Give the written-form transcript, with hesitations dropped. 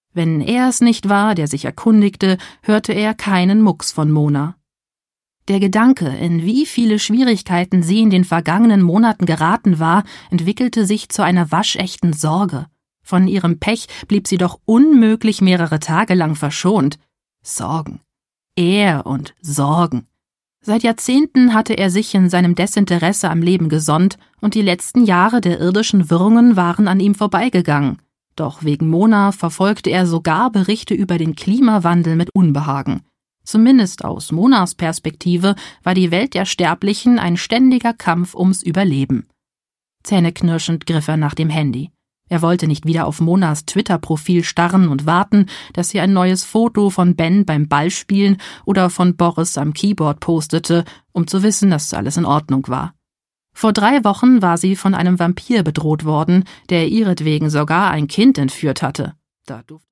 Wenn er es nicht war, der sich erkundigte, hörte er keinen Mucks von Mona. Der Gedanke, in wie viele Schwierigkeiten sie in den vergangenen Monaten geraten war, entwickelte sich zu einer waschechten Sorge. Von ihrem Pech blieb sie doch unmöglich mehrere Tage lang verschont. Sorgen. Er und Sorgen. Seit Jahrzehnten hatte er sich in seinem Desinteresse am Leben gesonnt, und die letzten Jahre der irdischen Wirrungen waren an ihm vorbeigegangen. Doch wegen Mona verfolgte er sogar Berichte über den Klimawandel mit Unbehagen. Zumindest aus Monas Perspektive war die Welt der Sterblichen ein ständiger Kampf ums Überleben. Zähneknirschend griff er nach dem Handy. Er wollte nicht wieder auf Monas Twitter-Profil starren und warten, dass sie ein neues Foto von Ben beim Ballspielen oder von Boris am Keyboard postete, um zu wissen, dass alles in Ordnung war. Vor 3 Wochen war sie von einem Vampir bedroht worden, der ihretwegen sogar ein Kind entführt hatte.